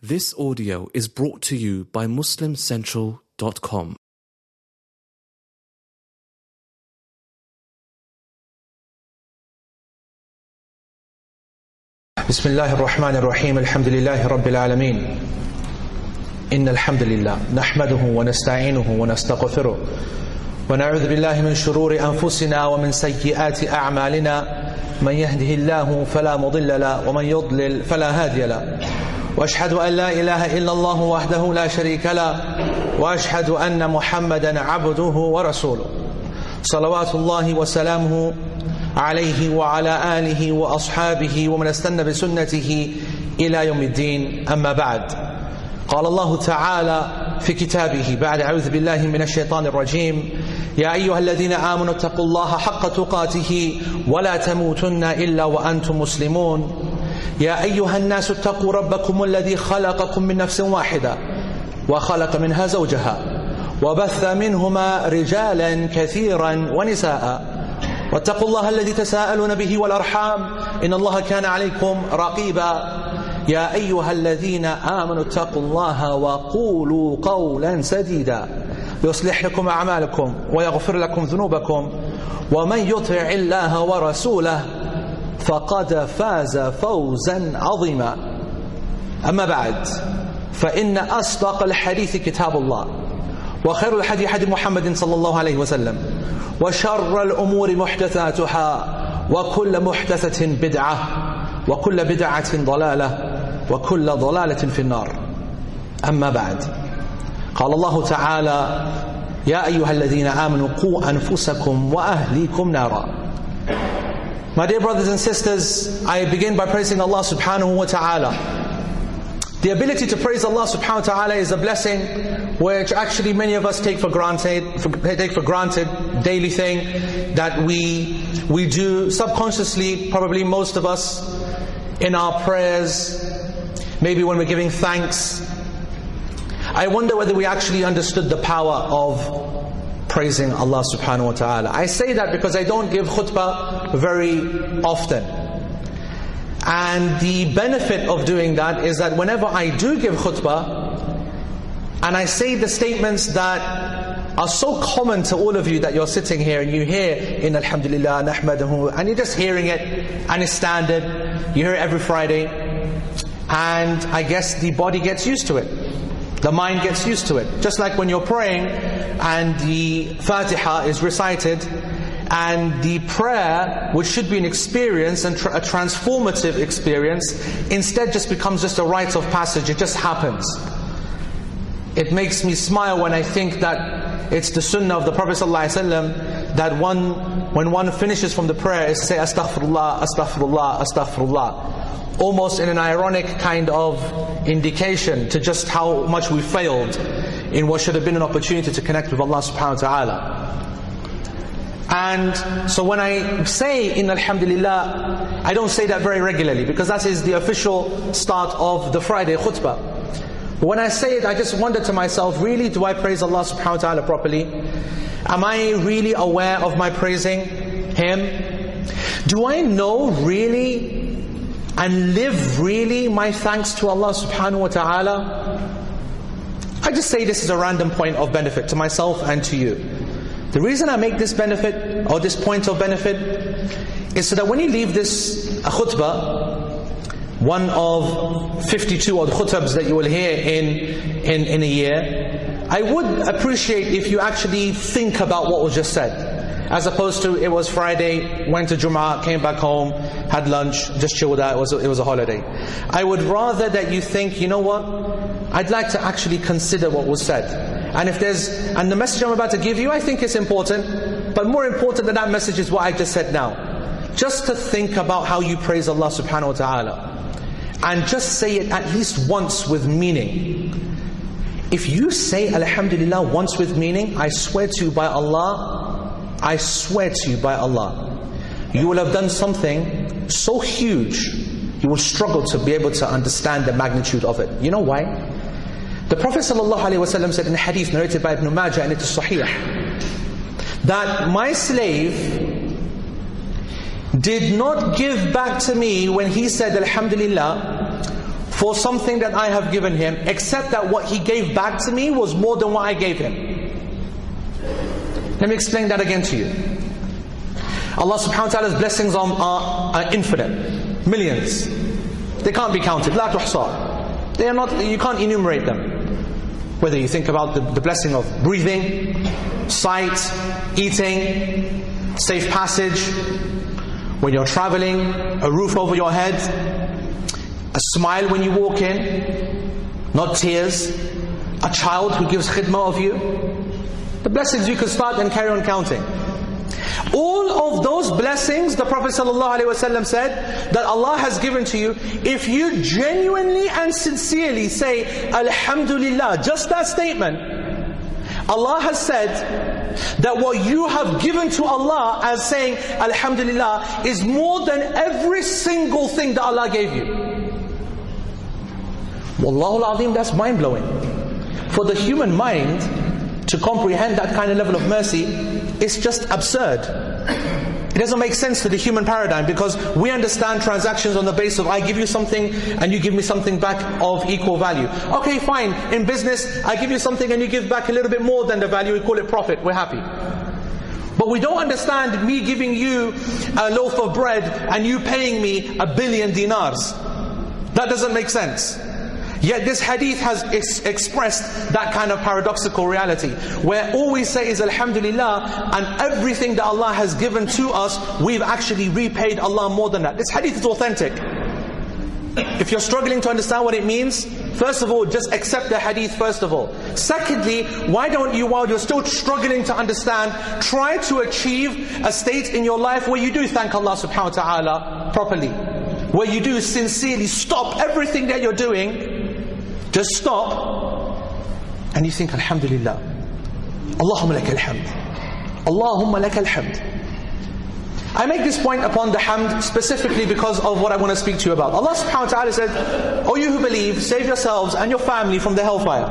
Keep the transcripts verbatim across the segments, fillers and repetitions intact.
This audio is brought to you by Muslim Central dot com. بسم الله الرحمن الرحيم الحمد لله رب العالمين إن الحمد لله نحمده ونستعينه ونستغفره ونعوذ بالله من شرور أنفسنا ومن سيئات أعمالنا من يهده الله فلا مضل له ومن يضلل فلا هادي له وأشهد أن لا إله إلا الله وحده لا شريك له وأشهد أن محمدا عبده ورسوله صلوات الله وسلامه عليه وعلى آله وأصحابه ومن استنى بسنته إلى يوم الدين. أما بعد، قال الله تعالى في كتابه بعد أعوذ بالله من الشيطان الرجيم: يا أيها الذين آمنوا اتقوا الله حق تقاته ولا تموتن إلا وأنتم مسلمون. يا أيها الناس اتقوا ربكم الذي خلقكم من نفس واحدة وخلق منها زوجها وبث منهما رجالا كثيرا ونساء واتقوا الله الذي تساءلون به والأرحام إن الله كان عليكم رقيبا. يا أيها الذين آمنوا اتقوا الله وقولوا قولا سديدا يصلح لكم أعمالكم ويغفر لكم ذنوبكم ومن يطع الله ورسوله فقد فاز فوزا عظيما. أما بعد، فإن أصدق الحديث كتاب الله وخير الحديث حديث محمد صلى الله عليه وسلم وشر الأمور محدثاتها وكل محدثة بدعة وكل بدعة ضلالة وكل ضلالة في النار. أما بعد، قال الله تعالى: يا أيها الذين آمنوا قوا أنفسكم وأهليكم نارا. My dear brothers and sisters, I begin by praising Allah subhanahu wa ta'ala. The ability to praise Allah subhanahu wa ta'ala is a blessing which actually many of us take for granted, for, take for granted, daily thing that we we do subconsciously, probably most of us, in our prayers, maybe when we're giving thanks. I wonder whether we actually understood the power of praising Allah subhanahu wa ta'ala. I say that because I don't give khutbah very often. And the benefit of doing that is that whenever I do give khutbah, and I say the statements that are so common to all of you that you're sitting here and you hear in Alhamdulillah, Nahmaduhu, and you're just hearing it, and it's standard, you hear it every Friday, and I guess the body gets used to it. The mind gets used to it. Just like when you're praying and the Fatiha is recited, and the prayer, which should be an experience and tra- a transformative experience, instead just becomes just a rite of passage. It just happens. It makes me smile when I think that it's the sunnah of the Prophet ﷺ that one, when one finishes from the prayer, is to say astaghfirullah, astaghfirullah, astaghfirullah. Almost in an ironic kind of indication to just how much we failed in what should have been an opportunity to connect with Allah subhanahu wa ta'ala. And so when I say in Alhamdulillah, I don't say that very regularly because that is the official start of the Friday khutbah. But when I say it, I just wonder to myself, really, do I praise Allah subhanahu wa ta'ala properly? Am I really aware of my praising Him? Do I know really and live really my thanks to Allah subhanahu wa ta'ala? I just say this is a random point of benefit to myself and to you. The reason I make this benefit, or this point of benefit, is so that when you leave this khutbah, one of fifty-two odd khutbahs that you will hear in, in, in a year, I would appreciate if you actually think about what was just said. As opposed to, it was Friday, went to Jum'ah, came back home, had lunch, just chilled out, it was, a, it was a holiday. I would rather that you think, you know what, I'd like to actually consider what was said. And if there's, and the message I'm about to give you, I think it's important, but more important than that message is what I just said now. Just to think about how you praise Allah subhanahu wa ta'ala. And just say it at least once with meaning. If you say Alhamdulillah once with meaning, I swear to you by Allah, I swear to you by Allah, you will have done something so huge, you will struggle to be able to understand the magnitude of it. You know why? The Prophet ﷺ said in a hadith narrated by Ibn Majah, and it is Sahih, that my slave did not give back to me when he said Alhamdulillah for something that I have given him, except that what he gave back to me was more than what I gave him. Let me explain that again to you. Allah subhanahu wa ta'ala's blessings are, are, are infinite, millions. They can't be counted. La tuhsa. They are not, you can't enumerate them. Whether you think about the, the blessing of breathing, sight, eating, safe passage, when you're traveling, a roof over your head, a smile when you walk in, not tears, a child who gives khidmah of you. The blessings you could start and carry on counting. All of those blessings, the Prophet ﷺ said, that Allah has given to you, if you genuinely and sincerely say, Alhamdulillah, just that statement, Allah has said that what you have given to Allah as saying, Alhamdulillah, is more than every single thing that Allah gave you. Wallahu al-Azim, that's mind-blowing. For the human mind to comprehend that kind of level of mercy, it's just absurd. It doesn't make sense to the human paradigm, because we understand transactions on the basis of I give you something and you give me something back of equal value. Okay, fine. In business, I give you something and you give back a little bit more than the value. We call it profit. We're happy. But we don't understand me giving you a loaf of bread and you paying me a billion dinars. That doesn't make sense. Yet this hadith has ex expressed that kind of paradoxical reality, where all we say is Alhamdulillah, and everything that Allah has given to us, we've actually repaid Allah more than that. This hadith is authentic. If you're struggling to understand what it means, first of all, just accept the hadith first of all. Secondly, why don't you, while you're still struggling to understand, try to achieve a state in your life where you do thank Allah subhanahu wa ta'ala properly. Where you do sincerely stop everything that you're doing. Just stop and you think, Alhamdulillah, Allahumma lakal hamd, Allahumma lakal hamd. I make this point upon the hamd specifically because of what I want to speak to you about. Allah subhanahu wa ta'ala said, O you who believe, save yourselves and your family from the hellfire.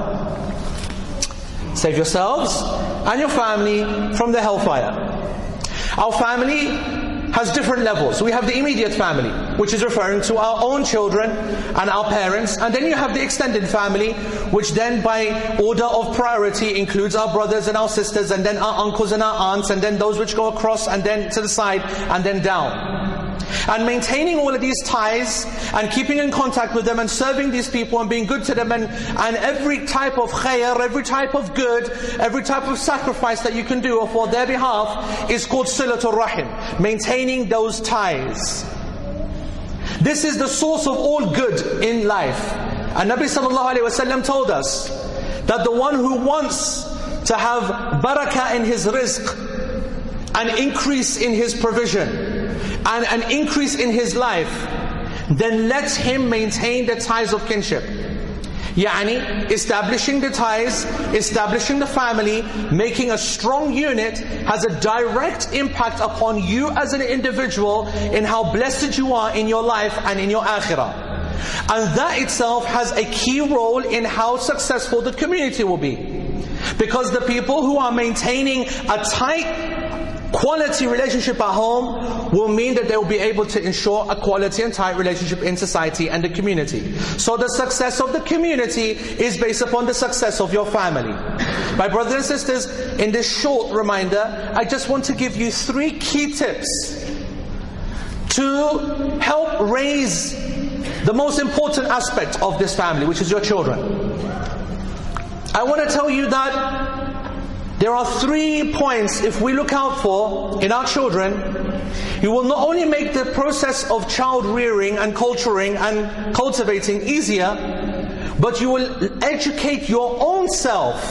Save yourselves and your family from the hellfire. Our family has different levels. We have the immediate family, which is referring to our own children and our parents, and then you have the extended family, which then by order of priority includes our brothers and our sisters, and then our uncles and our aunts, and then those which go across and then to the side and then down. And maintaining all of these ties and keeping in contact with them and serving these people and being good to them, and, and every type of khair, every type of good, every type of sacrifice that you can do for their behalf is called silatul rahim. Maintaining those ties. This is the source of all good in life. And Nabi sallallahu alayhi wa sallam told us that the one who wants to have barakah in his rizq, an increase in his provision, and an increase in his life, then let him maintain the ties of kinship. Yani, establishing the ties, establishing the family, making a strong unit has a direct impact upon you as an individual in how blessed you are in your life and in your akhirah. And that itself has a key role in how successful the community will be. Because the people who are maintaining a tight quality relationship at home will mean that they will be able to ensure a quality and tight relationship in society and the community. So the success of the community is based upon the success of your family. My brothers and sisters, in this short reminder, I just want to give you three key tips to help raise the most important aspect of this family, which is your children. I want to tell you that there are three points, if we look out for in our children, you will not only make the process of child rearing and culturing and cultivating easier, but you will educate your own self,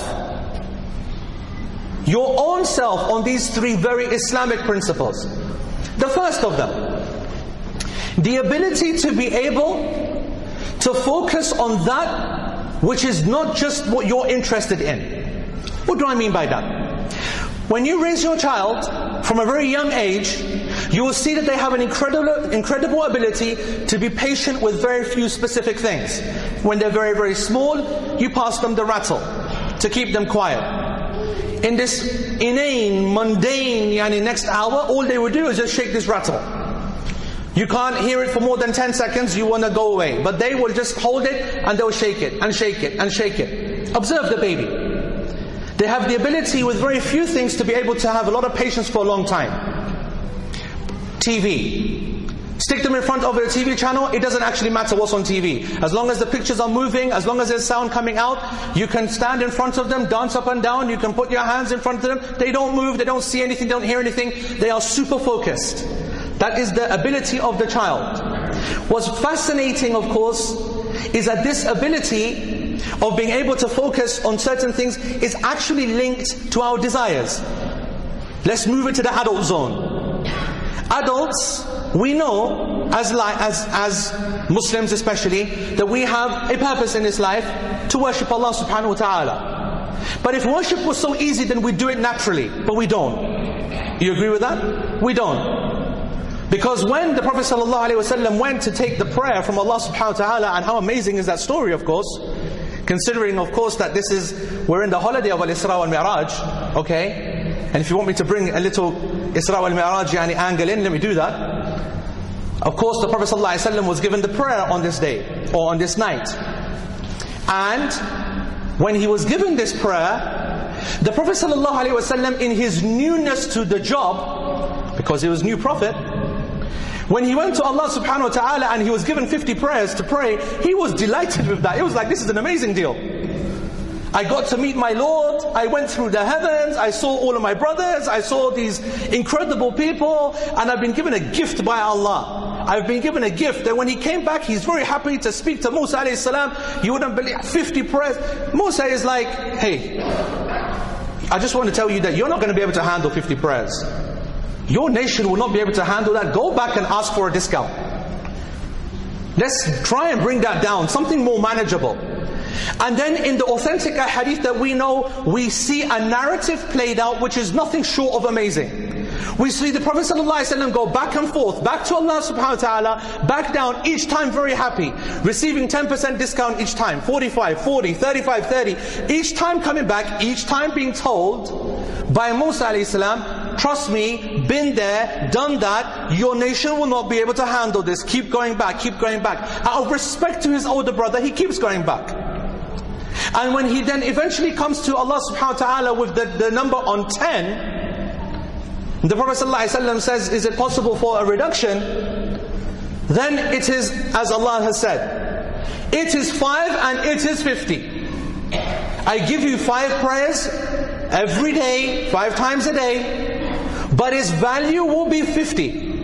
your own self on these three very Islamic principles. The first of them, the ability to be able to focus on that which is not just what you're interested in. What do I mean by that? When you raise your child from a very young age, you will see that they have an incredible, incredible ability to be patient with very few specific things. When they're very, very small, you pass them the rattle to keep them quiet. In this inane, mundane, yani next hour, all they will do is just shake this rattle. You can't hear it for more than ten seconds, you want to go away. But they will just hold it and they'll shake it and shake it and shake it. Observe the baby. They have the ability with very few things to be able to have a lot of patience for a long time. T V. Stick them in front of a T V channel, it doesn't actually matter what's on T V. As long as the pictures are moving, as long as there's sound coming out, you can stand in front of them, dance up and down, you can put your hands in front of them. They don't move, they don't see anything, they don't hear anything. They are super focused. That is the ability of the child. What's fascinating, of course, is that this ability of being able to focus on certain things is actually linked to our desires. Let's move it to the adult zone. Adults, we know, as, li as, as Muslims especially, that we have a purpose in this life to worship Allah subhanahu wa ta'ala. But if worship was so easy, then we'd do it naturally. But we don't. You agree with that? We don't. Because when the Prophet ﷺ went to take the prayer from Allah subhanahu wa ta'ala, and how amazing is that story, of course, considering of course that this is, we're in the holiday of Al-Isra wal-Mi'raj, okay? And if you want me to bring a little Isra wal-Mi'raj yani angle in, let me do that. Of course the Prophet ﷺ was given the prayer on this day, or on this night. And when he was given this prayer, the Prophet ﷺ, in his newness to the job, because he was new prophet, when he went to Allah subhanahu wa ta'ala and he was given fifty prayers to pray, he was delighted with that. It was like, this is an amazing deal. I got to meet my Lord, I went through the heavens, I saw all of my brothers, I saw these incredible people, and I've been given a gift by Allah. I've been given a gift. And when he came back, he's very happy to speak to Musa alayhi salam. You wouldn't believe, fifty prayers. Musa is like, hey, I just want to tell you that you're not going to be able to handle fifty prayers. Your nation will not be able to handle that. Go back and ask for a discount. Let's try and bring that down, something more manageable. And then in the authentic hadith that we know, we see a narrative played out which is nothing short of amazing. We see the Prophet ﷺ go back and forth, back to Allah subhanahu wa ta'ala, back down, each time very happy, receiving ten percent discount each time, forty-five, forty, thirty-five, thirty, each time coming back, each time being told by Musa alayhi salam, trust me, been there, done that, your nation will not be able to handle this, keep going back, keep going back. Out of respect to his older brother, he keeps going back. And when he then eventually comes to Allah subhanahu wa ta'ala with the, the number on ten, the Prophet ﷺ says, is it possible for a reduction? Then it is as Allah has said. It is five and it is fifty. I give you five prayers every day, five times a day, but its value will be fifty.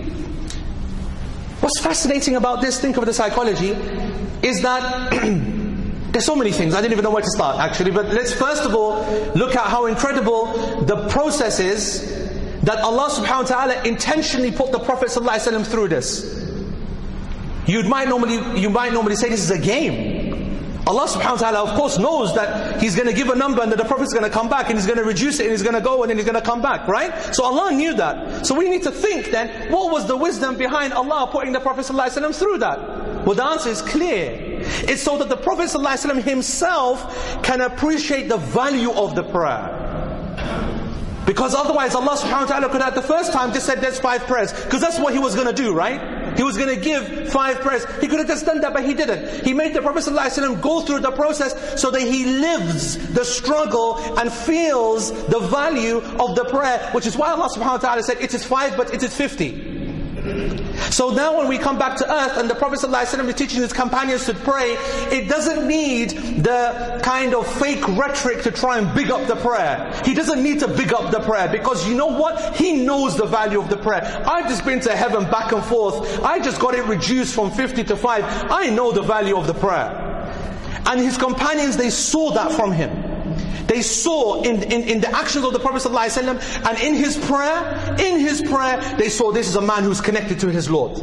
What's fascinating about this, think of the psychology, is that there's so many things, I didn't even know where to start actually, but let's first of all look at how incredible the process is that Allah subhanahu wa ta'ala intentionally put the Prophet ﷺ through this. You might normally, you might normally say this is a game. Allah subhanahu wa ta'ala of course knows that He's going to give a number and that the Prophet's going to come back and He's going to reduce it and He's going to go and then He's going to come back, right? So Allah knew that. So we need to think then, what was the wisdom behind Allah putting the Prophet ﷺ through that? Well, the answer is clear. It's so that the Prophet ﷺ himself can appreciate the value of the prayer. Because otherwise Allah subhanahu wa ta'ala could have the first time just said there's five prayers. Because that's what He was going to do, right? He was going to give five prayers. He could have just done that, but He didn't. He made the Prophet ﷺ go through the process so that he lives the struggle and feels the value of the prayer. Which is why Allah subhanahu wa ta'ala said it is five but it is fifty. So now when we come back to earth and the Prophet ﷺ is teaching his companions to pray, it doesn't need the kind of fake rhetoric to try and big up the prayer. He doesn't need to big up the prayer because you know what? He knows the value of the prayer. I've just been to heaven back and forth. I just got it reduced from fifty to five. I know the value of the prayer. And his companions, they saw that from him. They saw in, in, in the actions of the Prophet ﷺ and in his prayer, in his prayer, they saw this is a man who's connected to his Lord.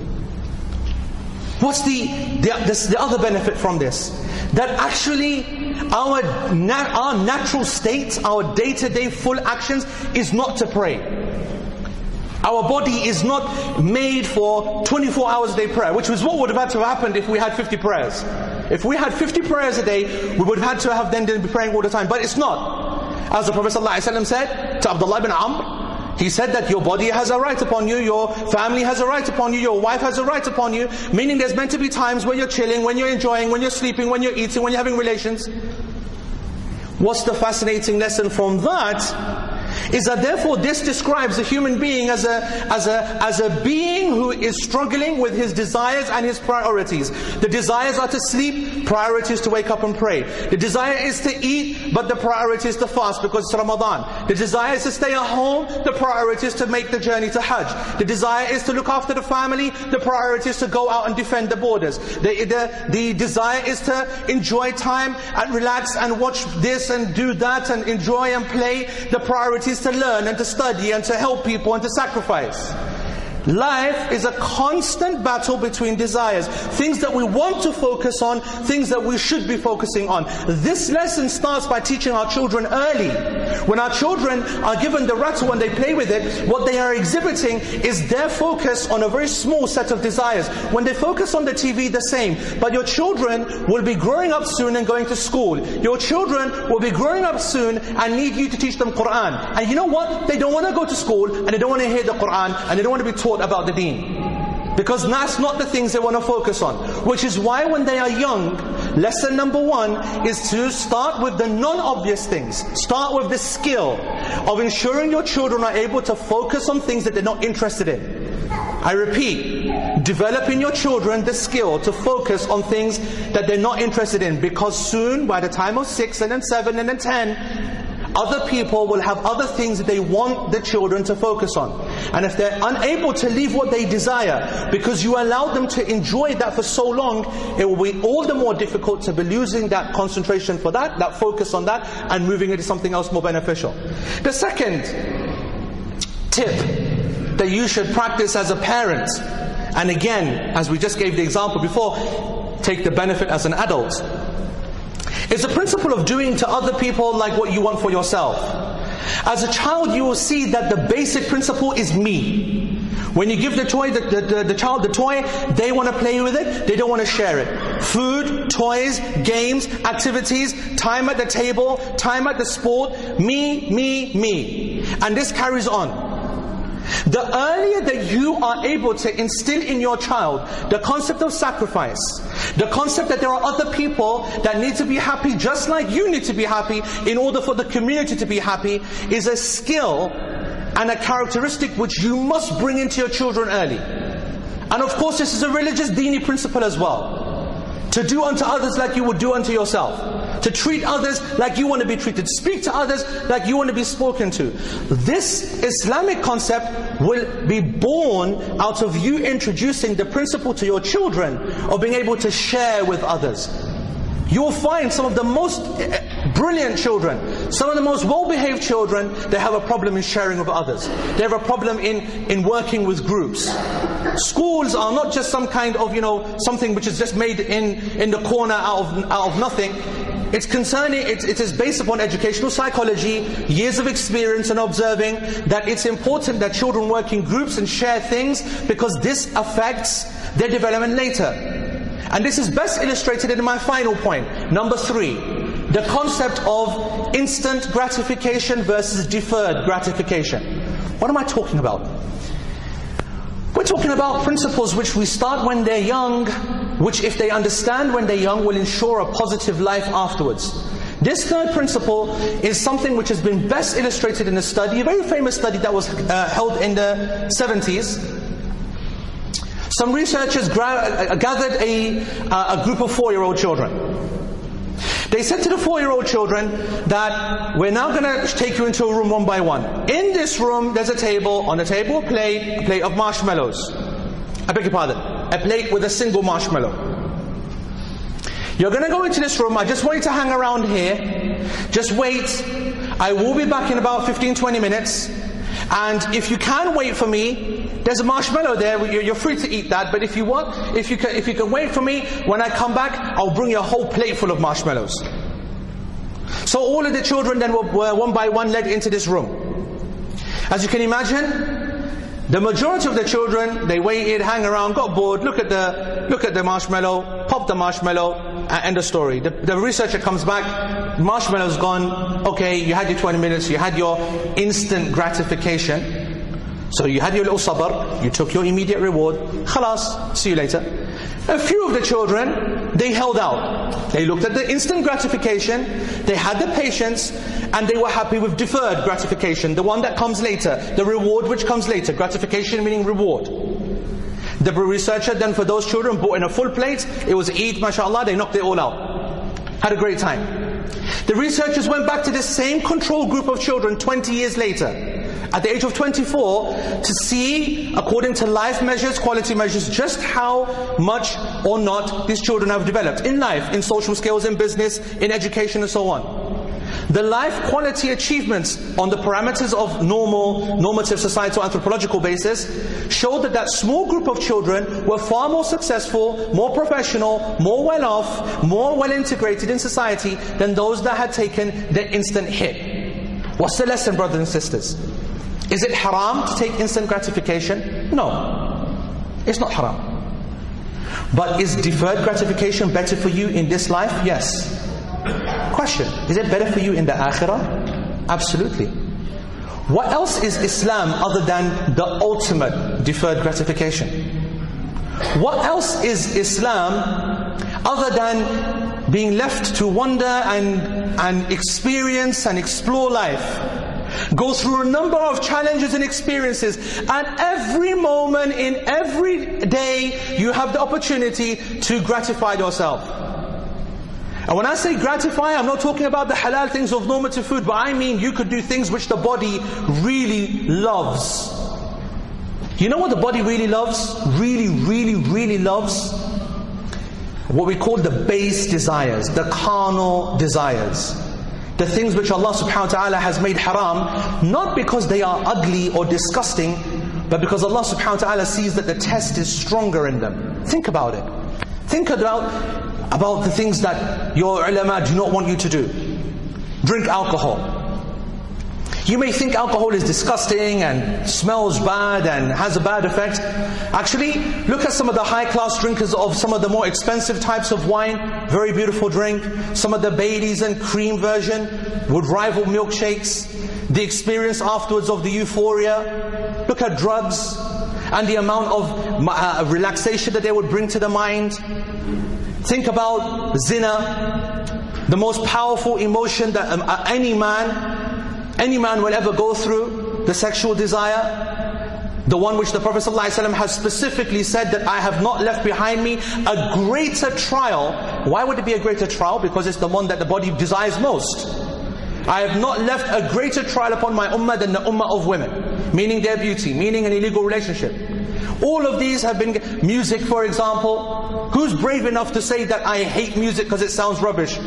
What's the, the, the, the other benefit from this? That actually our, nat, our natural state, our day-to-day full actions is not to pray. Our body is not made for twenty-four hours a day prayer, which was what would have had to have happened if we had fifty prayers. If we had fifty prayers a day, we would have had to have then been praying all the time. But it's not. As the Prophet ﷺ said to Abdullah ibn Amr, He said that your body has a right upon you, your family has a right upon you, your wife has a right upon you, meaning there's meant to be times when you're chilling, when you're enjoying, when you're sleeping, when you're eating, when you're having relations. What's the fascinating lesson from that? Is that therefore this describes a human being as a, as a, as a being who is struggling with his desires and his priorities. The desires are to sleep, priority is to wake up and pray. The desire is to eat, but the priority is to fast because it's Ramadan. The desire is to stay at home, the priority is to make the journey to Hajj. The desire is to look after the family, the priority is to go out and defend the borders. The, the, the desire is to enjoy time and relax and watch this and do that and enjoy and play. The priority is to learn and to study and to help people and to sacrifice. Life is a constant battle between desires. Things that we want to focus on, things that we should be focusing on. This lesson starts by teaching our children early. When our children are given the rattle and they play with it, what they are exhibiting is their focus on a very small set of desires. When they focus on the T V, the same. But your children will be growing up soon and going to school. Your children will be growing up soon and need you to teach them Qur'an. And you know what? They don't want to go to school and they don't want to hear the Qur'an and they don't want to be taught about the deen, because that's not the things they want to focus on. Which is why when they are young, lesson number one is to start with the non-obvious things. Start with the skill of ensuring your children are able to focus on things that they're not interested in. I repeat, develop in your children the skill to focus on things that they're not interested in, because soon, by the time of six and then seven and then ten, other people will have other things that they want the children to focus on. And if they're unable to leave what they desire, because you allowed them to enjoy that for so long, it will be all the more difficult to be losing that concentration for that, that focus on that, and moving into something else more beneficial. The second tip that you should practice as a parent, and again, as we just gave the example before, take the benefit as an adult, it's a principle of doing to other people like what you want for yourself. As a child, you will see that the basic principle is me. When you give the toy, the, the, the, the child the toy, they want to play with it, they don't want to share it. Food, toys, games, activities, time at the table, time at the sport, me, me, me. And this carries on. The earlier that you are able to instill in your child the concept of sacrifice, the concept that there are other people that need to be happy just like you need to be happy in order for the community to be happy, is a skill and a characteristic which you must bring into your children early. And of course this is a religious Dini principle as well. To do unto others like you would do unto yourself. To treat others like you want to be treated. Speak to others like you want to be spoken to. This Islamic concept will be born out of you introducing the principle to your children of being able to share with others. You will find some of the most brilliant children, some of the most well-behaved children, they have a problem in sharing with others. They have a problem in, in working with groups. Schools are not just some kind of, you know, something which is just made in, in the corner out of, out of nothing. It's concerning, it, it is based upon educational psychology, years of experience and observing that it's important that children work in groups and share things, because this affects their development later. And this is best illustrated in my final point, number three. The concept of instant gratification versus deferred gratification. What am I talking about? We're talking about principles which we start when they're young, which if they understand when they're young will ensure a positive life afterwards. This third principle is something which has been best illustrated in a study, a very famous study that was uh, held in the seventies. Some researchers gra gathered a, uh, a group of four-year-old children. They said to the four-year-old children that we're now going to take you into a room one by one. In this room there's a table, on the table a plate, a plate of marshmallows. I beg your pardon, a plate with a single marshmallow. You're going to go into this room, I just want you to hang around here, just wait, I will be back in about fifteen to twenty minutes, and if you can wait for me, there's a marshmallow there, you're free to eat that, but if you want, if you can, if you can wait for me, when I come back, I'll bring you a whole plate full of marshmallows. So all of the children then were, were one by one led into this room. As you can imagine, the majority of the children, they waited, hang around, got bored, look at the, look at the marshmallow, pop the marshmallow, and end of story. The, the researcher comes back, marshmallow's gone, okay, you had your twenty minutes, you had your instant gratification. So you had your little sabr, you took your immediate reward, khalas, see you later. A few of the children, they held out. They looked at the instant gratification, they had the patience, and they were happy with deferred gratification, the one that comes later, the reward which comes later. Gratification meaning reward. The researcher then for those children brought in a full plate, it was Eid, mashallah, they knocked it all out. Had a great time. The researchers went back to this same control group of children twenty years later, at the age of twenty-four, to see, according to life measures, quality measures, just how much or not these children have developed in life, in social skills, in business, in education and so on. The life quality achievements on the parameters of normal, normative societal anthropological basis showed that that small group of children were far more successful, more professional, more well off, more well integrated in society than those that had taken the instant hit. What's the lesson, brothers and sisters? Is it haram to take instant gratification? No, it's not haram. But is deferred gratification better for you in this life? Yes. Question, is it better for you in the akhirah? Absolutely. What else is Islam other than the ultimate deferred gratification? What else is Islam other than being left to wonder and, and experience and explore life? Go through a number of challenges and experiences, and every moment in every day you have the opportunity to gratify yourself. And when I say gratify, I'm not talking about the halal things of normative food, but I mean you could do things which the body really loves. You know what the body really loves? Really, really, really loves? What we call the base desires, the carnal desires. The things which Allah subhanahu wa ta'ala has made haram, not because they are ugly or disgusting, but because Allah subhanahu wa ta'ala sees that the test is stronger in them. Think about it. Think about about the things that your ulama do not want you to do. Drink alcohol. You may think alcohol is disgusting and smells bad and has a bad effect. Actually, look at some of the high-class drinkers of some of the more expensive types of wine. Very beautiful drink. Some of the Baileys and cream version would rival milkshakes. The experience afterwards of the euphoria. Look at drugs and the amount of uh, relaxation that they would bring to the mind. Think about zina, the most powerful emotion that um, uh, any man, any man will ever go through, the sexual desire. The one which the Prophet ﷺ has specifically said that I have not left behind me a greater trial. Why would it be a greater trial? Because it's the one that the body desires most. I have not left a greater trial upon my ummah than the ummah of women, meaning their beauty, meaning an illegal relationship. All of these have been, music for example. Who's brave enough to say that I hate music because it sounds rubbish?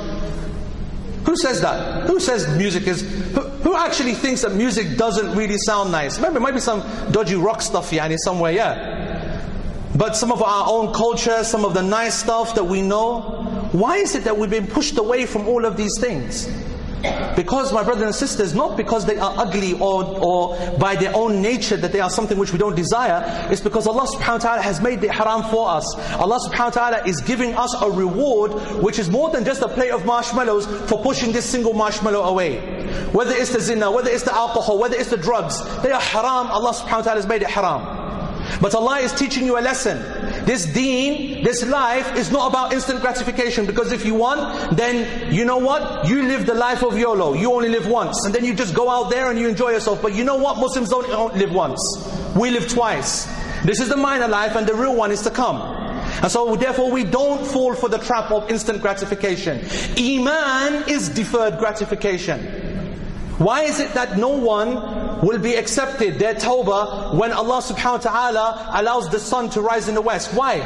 Who says that? Who says music is, who, who actually thinks that music doesn't really sound nice? Remember, it might be some dodgy rock stuff yani somewhere, yeah. But some of our own culture, some of the nice stuff that we know, why is it that we've been pushed away from all of these things? Because, my brothers and sisters, not because they are ugly or, or by their own nature that they are something which we don't desire. It's because Allah subhanahu wa ta'ala has made it haram for us. Allah subhanahu wa ta'ala is giving us a reward which is more than just a plate of marshmallows for pushing this single marshmallow away. Whether it's the zina, whether it's the alcohol, whether it's the drugs, they are haram. Allah subhanahu wa ta'ala has made it haram. But Allah is teaching you a lesson. This deen, this life is not about instant gratification, because if you want, then you know what? You live the life of YOLO. You only live once. And then you just go out there and you enjoy yourself. But you know what? Muslims don't, don't live once. We live twice. This is the minor life and the real one is to come. And so therefore we don't fall for the trap of instant gratification. Iman is deferred gratification. Why is it that no one will be accepted, their tawbah, when Allah subhanahu wa ta'ala allows the sun to rise in the west? Why?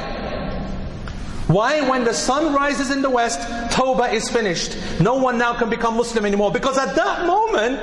Why when the sun rises in the west, tawbah is finished? No one now can become Muslim anymore. Because at that moment,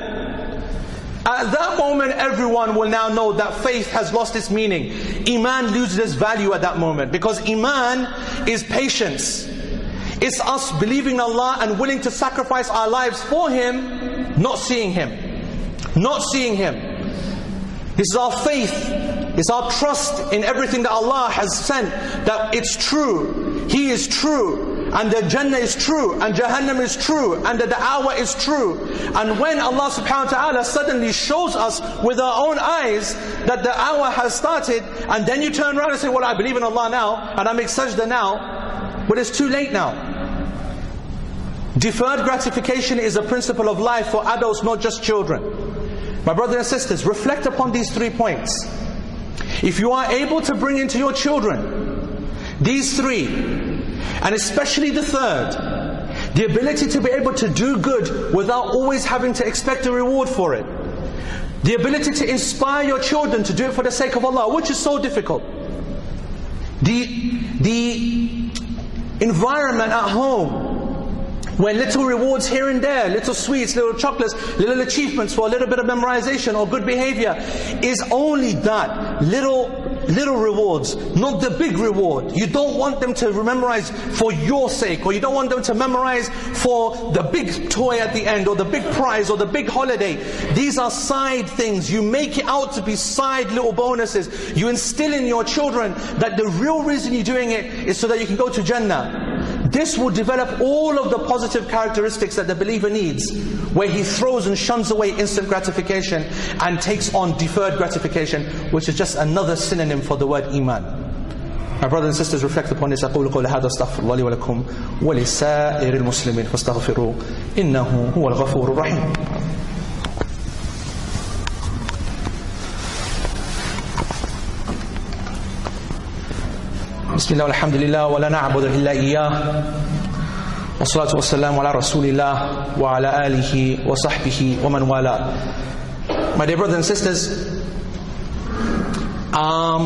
at that moment everyone will now know that faith has lost its meaning. Iman loses its value at that moment. Because Iman is patience. It's us believing in Allah and willing to sacrifice our lives for Him, not seeing Him. Not seeing Him. This is our faith. It's our trust in everything that Allah has sent. That it's true. He is true. and the Jannah is true, and Jahannam is true, and the Da'wah is true. And when Allah subhanahu wa ta'ala suddenly shows us with our own eyes that the Da'wah has started, and then you turn around and say, well, I believe in Allah now, and I make sajda now, but it's too late now. Deferred gratification is a principle of life for adults, not just children. My brothers and sisters, reflect upon these three points. If you are able to bring into your children these three, and especially the third, the ability to be able to do good without always having to expect a reward for it, the ability to inspire your children to do it for the sake of Allah, which is so difficult, the, the environment at home where little rewards here and there, little sweets, little chocolates, little achievements for a little bit of memorization or good behavior, is only that, little little rewards, not the big reward. You don't want them to memorize for your sake, or you don't want them to memorize for the big toy at the end, or the big prize, or the big holiday. These are side things. You make it out to be side little bonuses. You instill in your children that the real reason you're doing it is so that you can go to Jannah. This will develop all of the positive characteristics that the believer needs, where he throws and shuns away instant gratification and takes on deferred gratification, which is just another synonym for the word iman. My brothers and sisters, reflect upon this. أقول قولي هذا استغفر الله لي ولكم ولسائر المسلمين فاستغفروه إنه هو الغفور الرحيم. بسم الله والحمد لله ولا نعبد إلا إياه والصلاة والسلام على رسول الله وعلى آله وصحبه ومن والاه. My dear brothers and sisters, um,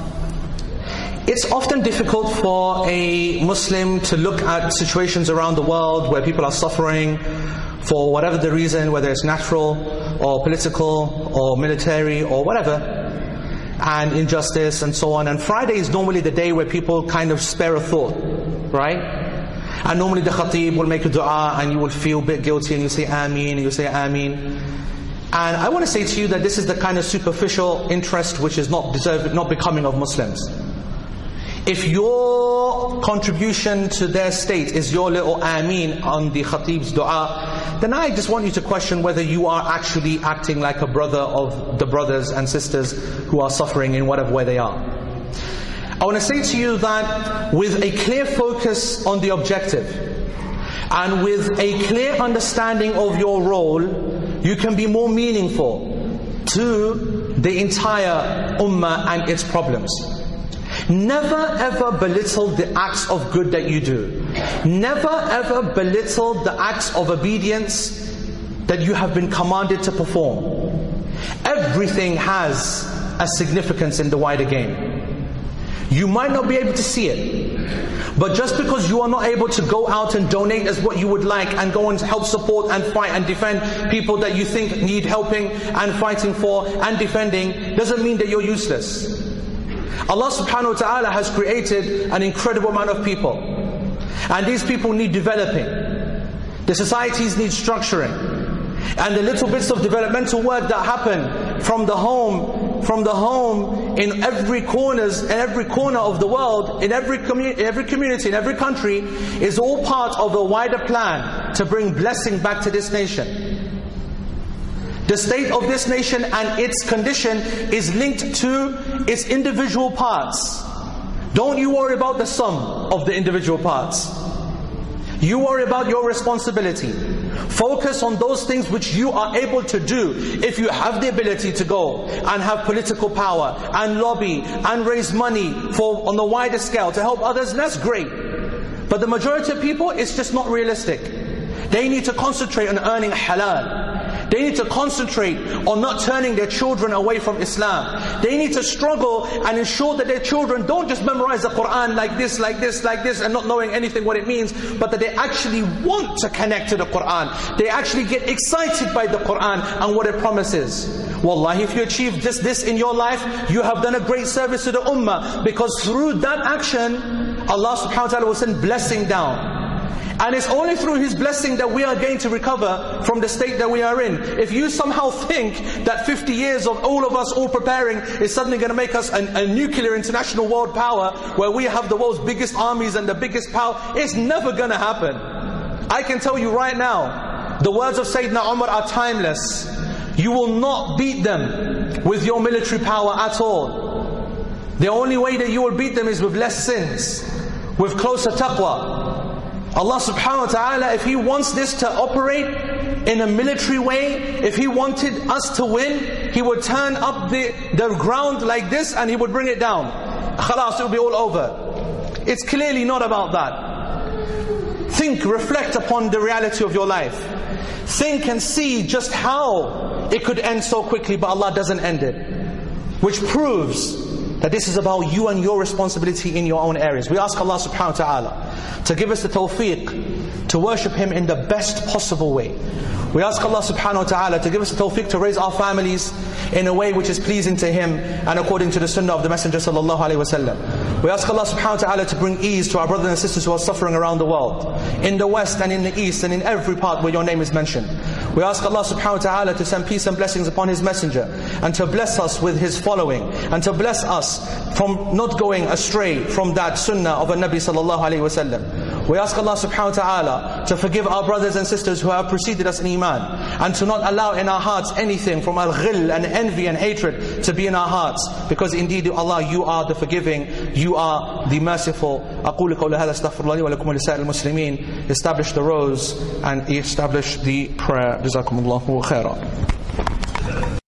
it's often difficult for a Muslim to look at situations around the world where people are suffering for whatever the reason, whether it's natural or political or military or whatever, and injustice and so on. And Friday is normally the day where people kind of spare a thought, right? And normally the khatib will make a dua and you will feel a bit guilty and you say Ameen, and you say Ameen. And I want to say to you that this is the kind of superficial interest which is not deserved, not becoming of Muslims. If your contribution to their state is your little Ameen on the khatib's dua, then I just want you to question whether you are actually acting like a brother of the brothers and sisters who are suffering in whatever way they are. I want to say to you that with a clear focus on the objective, and with a clear understanding of your role, you can be more meaningful to the entire ummah and its problems. Never ever belittle the acts of good that you do. Never ever belittle the acts of obedience that you have been commanded to perform. Everything has a significance in the wider game. You might not be able to see it, but just because you are not able to go out and donate as what you would like, and go and help support and fight and defend people that you think need helping and fighting for and defending, doesn't mean that you're useless. Allah subhanahu wa ta'ala has created an incredible amount of people, and these people need developing. The societies need structuring. And the little bits of developmental work that happen from the home, from the home in every corners, in every corner of the world, in every community, every community, in every country, is all part of a wider plan to bring blessing back to this nation. The state of this nation and its condition is linked to its individual parts. Don't you worry about the sum of the individual parts. You worry about your responsibility. Focus on those things which you are able to do. If you have the ability to go and have political power and lobby and raise money for on the wider scale to help others, that's great. But the majority of people, it's just not realistic. They need to concentrate on earning halal. They need to concentrate on not turning their children away from Islam. They need to struggle and ensure that their children don't just memorize the Quran like this, like this, like this, and not knowing anything what it means, but that they actually want to connect to the Quran. They actually get excited by the Quran and what it promises. Wallahi, if you achieve just this in your life, you have done a great service to the ummah, because through that action, Allah subhanahu wa ta'ala will send blessing down. And it's only through His blessing that we are going to recover from the state that we are in. If you somehow think that fifty years of all of us all preparing is suddenly going to make us a, a nuclear international world power, where we have the world's biggest armies and the biggest power, it's never going to happen. I can tell you right now, the words of Sayyidina Umar are timeless. You will not beat them with your military power at all. The only way that you will beat them is with less sins, with closer taqwa. Allah subhanahu wa ta'ala, if He wants this to operate in a military way, if He wanted us to win, He would turn up the, the ground like this and He would bring it down. Khalas, it will be all over. It's clearly not about that. Think, reflect upon the reality of your life. Think and see just how it could end so quickly, but Allah doesn't end it. Which proves that this is about you and your responsibility in your own areas. We ask Allah subhanahu wa ta'ala to give us the tawfiq to worship Him in the best possible way. We ask Allah subhanahu wa ta'ala to give us the tawfiq to raise our families in a way which is pleasing to Him and according to the sunnah of the Messenger sallallahu alaihi wasallam. We ask Allah subhanahu wa ta'ala to bring ease to our brothers and sisters who are suffering around the world, in the west and in the east and in every part where your name is mentioned. We ask Allah subhanahu wa ta'ala to send peace and blessings upon His Messenger, and to bless us with His following, and to bless us from not going astray from that sunnah of a Nabi sallallahu alaihi wasallam. We ask Allah subhanahu wa ta'ala to forgive our brothers and sisters who have preceded us in Iman, and to not allow in our hearts anything from al-ghil and envy and hatred to be in our hearts, because indeed Allah, You are the forgiving, You are the merciful. أقول قولي هذا استغفر الله لي ولكم ولسائر المسلمين. Establish the rose and establish the prayer. جزاكم الله خيرا.